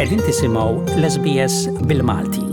Qegħdin tisimgħu l-SBS bil-Malti.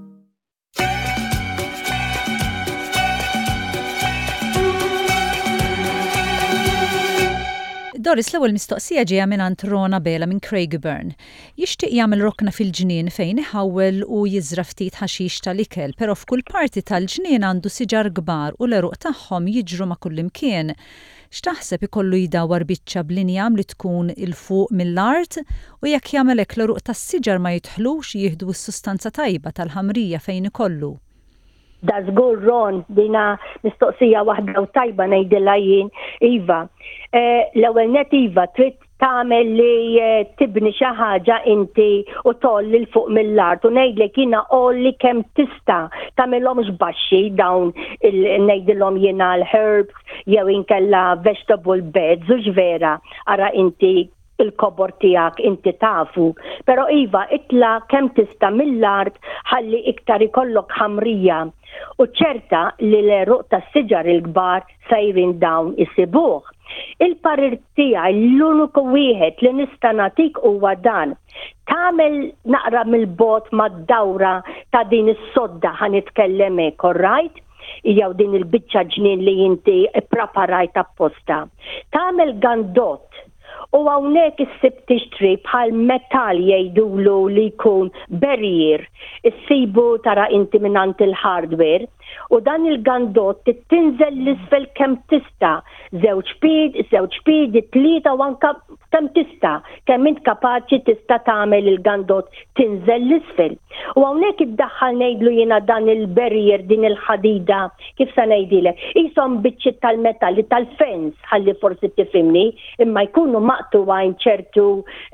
Doris, l-ewwel mistoqsija ġejja minn Rona Bela minn Craigieburn. Jixtieq jagħmel rokna fil-ġnien fejn iħawwel u jiżra ftit ħaxix tal-ikel, però f'kull parti tal-ġnien għandu siġar kbar u l-eruq tagħhom jiġru ma' kull imkien. X'taħseb ikollu jdawwar biċċa b'linjam li tkun il fuq mill-art u jekk jagħmel hekk l-eruq tas-siġar ma jidħlux jieħdu s-sustanza tajba tal-ħamrija fejn ikollu. Da żgur Ron, dina mistoqsija waħda u tajba ngħidilha jien, Iva. L-ewwel net Iva trid tagħmel li tibni xi ħaġa inti u tolli l fuq mill-art u ngħidlek jiena olli kemm tista' tagħmilhomx baxxi dawn ngħidilhom jiena l-herbs jew inkella vegetable beds u x'vera ara inti il-kobor tijak inti tafu, pero Iva itla kemm tista' mill-art ħalli iktar ikollok ħamrija u ċerta li l-eruq tas-siġar il-kbar sejrin dawn isibuh. Il-parir tiegħi l-uniku wieħed li nista' nagħtik huwa dan. Tagħmel naqra mill-bot mad-dawra ta' din is-sodda ħanitkellem hekk, alright? Jew din il-biċċa ġnien li inti ppreparajt apposta. Tagħmel gandot. U hawnhekk issib tixtri bħal metall jgħidulu li jkun barrier, issibu tara inti minant il-hardware u dan il-gandot tinżel l-isfel kemm tista' żewġ piedi, tlieta u anke kemm tista' kemm int kapaċi tista' tagħmel il-gandot tinżel l-isfel. U hawnhekk iddaħħal ngħidlu jiena dan il-barrier din il-ħadida kif se ngħidilek. Ishom biċċiet tal-metalli tal-fens ħalli forsi tifhimni imma jkunu maqtuwajn ċertu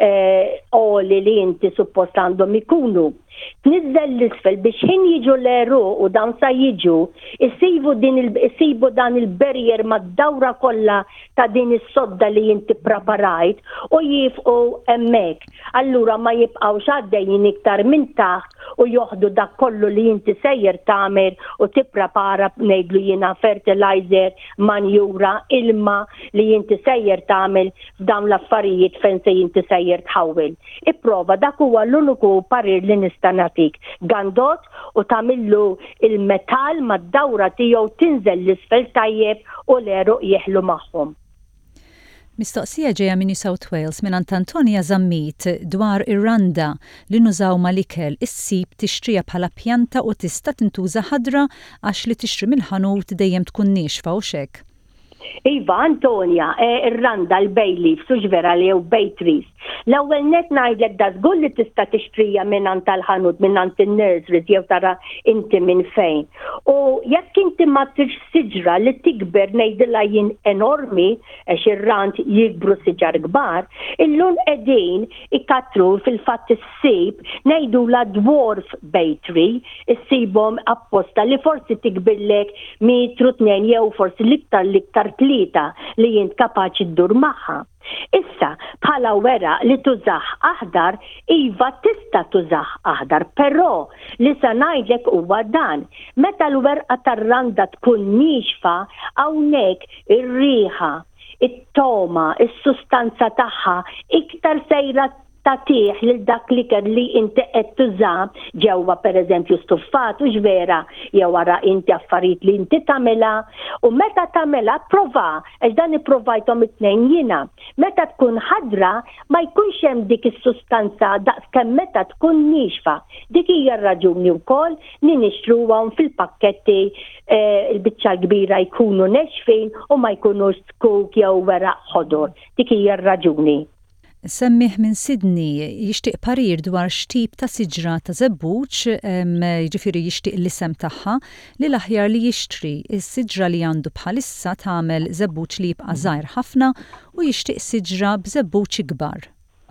oli li inti suppost għandhom ikunu. Tniżel l-isfel biex ħin jiġu l-eruq u dawn sa jiġu isibu dan il-barrier mad-dawra kollha ta' din is-sodda li inti preparajt u jifqu hemmhekk. Allura ma jibqgħux għaddejjin iktar minn taħt u joħdu dak kollu li inti sejjer tagħmel u tipprepara ngħidlu jiena fertilizer, manjura, ilma li inti sejjer tagħmel f'dawn l-affarijiet fejn se inti sejjer tħawwel. Ipprova dak huwa l-uniku parir li nista' nagħtik. Gandot u tagħmillu il-metall mad-dawra tiegħu tinżel l-isfel tajjeb u l-eruq jeħlu magħhom. Mistoqsija ġejja minn New South Wales minn Antonija Zammit dwar ir-randa li nużaw mal-ikel issib tixtrija bħala pjanta u tista' tintuża ħadra għax li tixtri mill-ħanut dejjem tkun nixfa u xek. Iva, Antonja, ir-randa l-bay leaves u ġvera li jew bay trees. L-ewwel net ngħidlek da żgur li tista' tixtrija minnant tal-ħanut, minnant in-nurseries jew tara inti minn fejn. U jekk inti ma trix siġra li tikber ngħidilha jien enormi għax ir-rand jikbru siġar kbar, illum qegħdin ikatru fil-fatt issib ngħidula dwarf bay tree, issibhom apposta li forsi tikbillek metru tnejn jew forsi l-iktar tlieta li jint kapaċi ddur magħha. Issa, bħala wera li tużaħ aħdar, Iva tista' tużaħ aħdar, però li sa ngħidlek huwa dan. Meta l-werqa tar-randa tkun nixfa, hawnhekk ir-riħa, it-toma, is-sustanza tagħha iktar sejra tagħtih lil dak li inti qed tuża ġewwa pereżempju stuffat u x'vera jew wara inti affarijiet li inti tagħmilha u meta tagħmilha prova għax dan ipprovajthom it-tnejn jiena. Meta tkun ħadra ma jkunx hemm dik is-sustanza daqskemm meta tkun nixfa. Dik hija r-raġuni wkoll li nixtruhom fil-pakketti il-biċċa kbira jkunu nexfin u ma jkunux skuk jew weraq ħodor. Dik hija r-raġuni. Semmih minn Sydney jixtieq parir dwar x'tip ta' siġra ta' żebbuġ, jiġifieri jixtieq l-isem tagħha li l-aħjar li jixtri s-siġra li għandu bħalissa tagħmel żebbuġ li jibqa' żgħir ħafna u jixtieq siġra b'żebbuġ ikbar.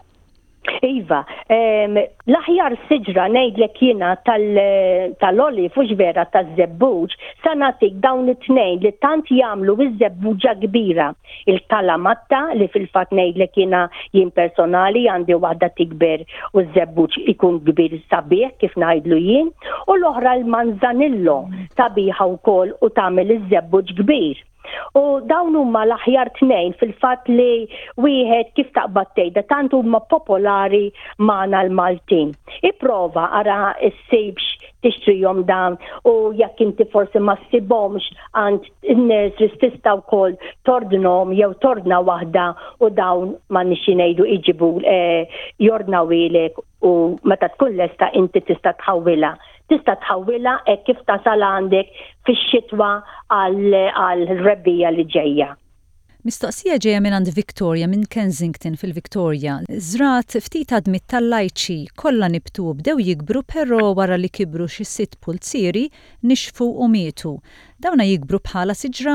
Iva, l-aħjar siġra ngħidlek jiena tal-olif u x'vera taż-żebbuġ sa nagħtik dawn it-tnejn li tant jagħmlu iż-żebbuġa kbira. Il-kalamatta li fil-fatt ngħidlek jiena jien personali għandi waħda tikber u z-żebbuġ ikun kbir sabiħ kif ngħidlu jien u l-oħra l-manzanillo sabiħa wkoll u tagħmel iż-żebbuġ kbir. U dawn huma l-aħjar tnejn fil-fatt li wieħed kif taqbad tgħidha tant huma popolari magħna l-Maltin. Ipprova ara ssibx tixtrihom dawn u jekk inti forsi ma ssibhomx għand in-nies li tista' wkoll tordnhom jew tordna waħda u dawn ma nixi ngħidu iġibu jordnaw ilek u meta tkun lesta inti tista' tħawwilha. Tista' tħawwilha hekk kif tasal għandek fix-xitwa għal-rebbija li ġejja. Mistoqsija ġejja minn għand Victoria minn Kensington fil-Victoria. Żrat ftit għadmit tal-lajċi kollha nibtu bdew jikbru però wara li kibru xi 6 pulzieri nixfu u mietu. Dawna jikbru bħala siġra?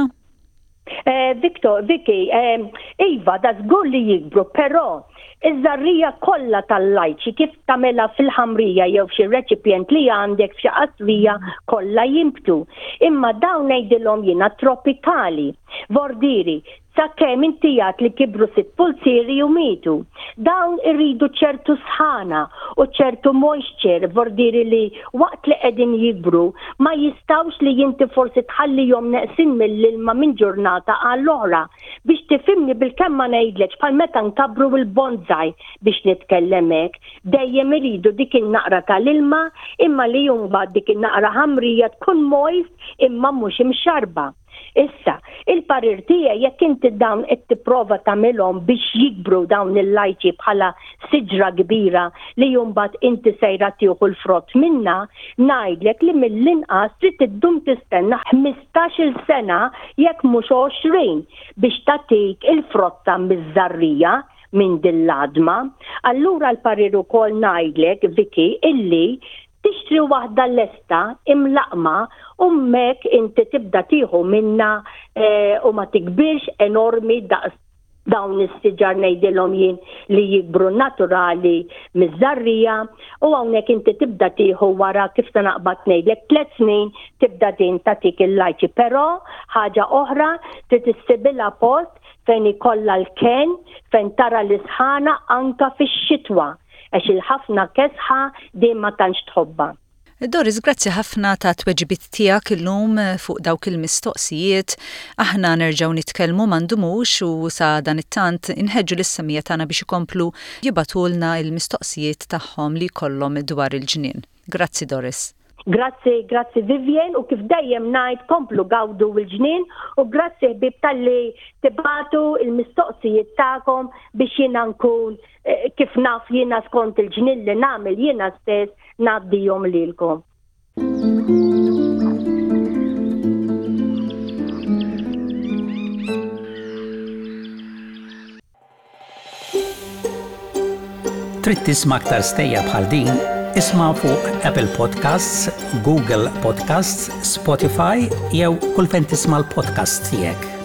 Vicky, iva, da żgur li jikbru, però iż-żarrija kollha tal-lajċi kif tagħmilha fil-ħamrija jew f'xi reċipjent li għandek f'xi qasrija kollha jimbtu. Imma dawn ngħidilhom jiena tropikali, vordiri, sakemm inti jgħid li kibru 6 pulzieri u mietu. Dawn irridu ċertu sħana u ċertu moisture, vordiri li waqt li qegħdin jikbru ma jistawx li jinti forsi tħallihom neqsin mill-ilma minn ġurnata għall-oħra biex tifhimni bil-kemm ma ngħidlekx bħal meta nkabru il-bonsai biex nitkellem hekk, dejjem iridu dik in-naqra tal-ilma imma li mbagħad dik in-naqra ħamrija tkun moist imma mhux imxarba. Issa, il-parir tiegħi jekk inti dawn qed tipprova tagħmilhom biex jikbru dawn il-lajċi bħala siġra kbira li mbagħad inti sejra tieħu l-frott minna, ngħidlek li mill-inqas trid iddum tistenna 15-il sena jekk mhux 20 biex tagħtik il-frotta miż-żarrija minn din l-adma. Allura l-parir ukoll ngħidlek, Vicky, illi tixtri waħda lesta imlaqma u mek inti tibda tieħu minna u ma tikbirx enormi daqs dawn is-siġar ngħidilhom jien li jikbru naturali miż-żarrija u hawnhekk inti tibda tieħu wara kif ta naqbad ngħidlek 3 snin tibda din tagħtik il-lajċi. Però ħaġa oħra trid issibilha post fejn ikollha l-ken fejn tara l-isħana anka fix-xitwa. Għax il-ħafna kesħa din ma tantx tħobba. Doris, grazzi ħafna ta' tweġibit tiegħek illum fuq dawk il-mistoqsijiet. Aħna nerġgħu nitkellmu m'għandumux u sa dan it-tant inħeġġu lis-semija tagħna biex ikomplu jibatulna il-mistoqsijiet tagħhom li jkollhom dwar il-ġnien. Grazzi Doris. Grazzi Vivien u kif dejjem ngħid komplu gawdu l-ġnien u grazzi ħbib talli tibatu il-mistoqsijiet tagħkom biex jiena nkun kif naf jiena skont il-ġnien li nagħmel jiena stess ngħaddihom lilkom. Trid tisma' aktar stejja bħal din? Isma' fuq Apple Podcasts, Google Podcasts, Spotify jew kull fejn tisma' l-podcast tiegħek.